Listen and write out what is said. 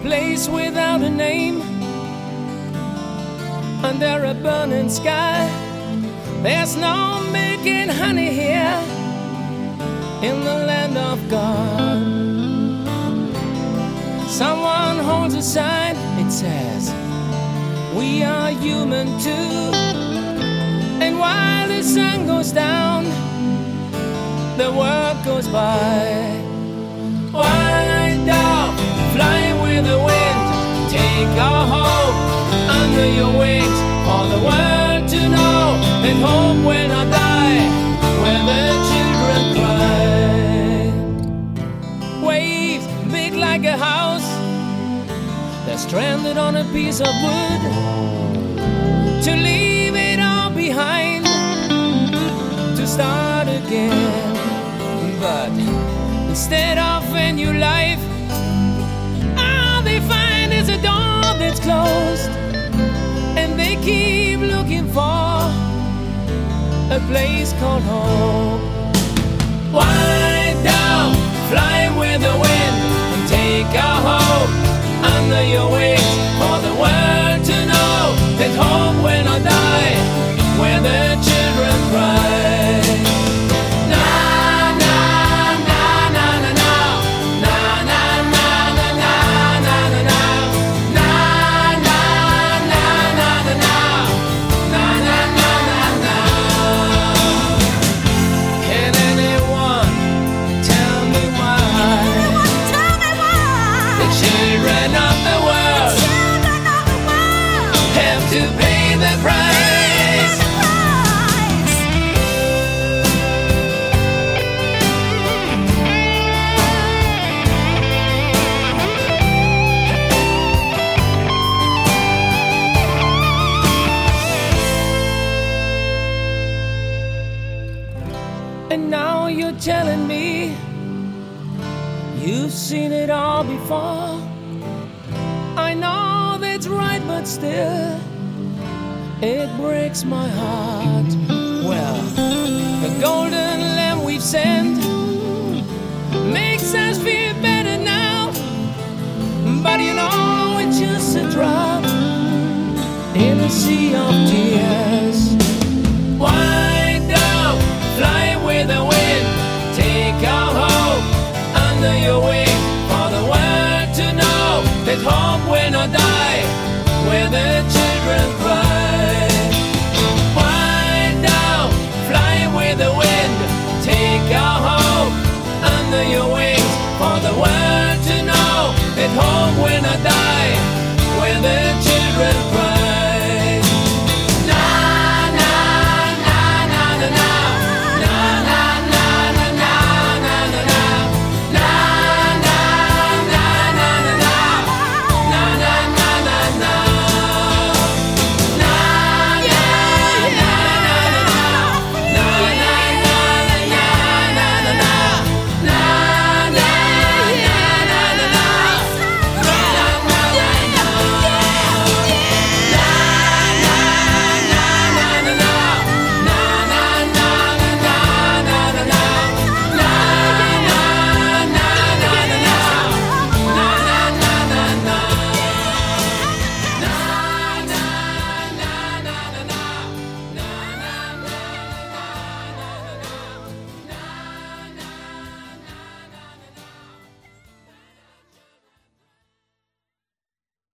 place without a name, under a burning sky. There's no milk and honey here in the land of God. Someone holds a sign, it says, we are human too. And while the sun goes down, the world goes by. White dove, fly with the wind, take our hope under your wings, for the world to know that hope will not die when the children cry. Waves big like a house, they're stranded on a piece of wood, to leave it all behind, to start again. But instead of a new life, all they find is a door that's closed, and they keep looking for a place called hope. White dove, fly with the wind, and take our hope under your wings, for the world to know that hope will not die when the children cry. To pay the price. And now you're telling me you've seen it all before. I know that's right, but still it breaks my heart. Well, the golden lamb we've sent makes us feel better now, but you know it's just a drop in a sea of tears. White dove, fly with the wind, take our hope under your wing, for the world to know that hope will not die where the children cry. The wind, take our hope under your wings, for the world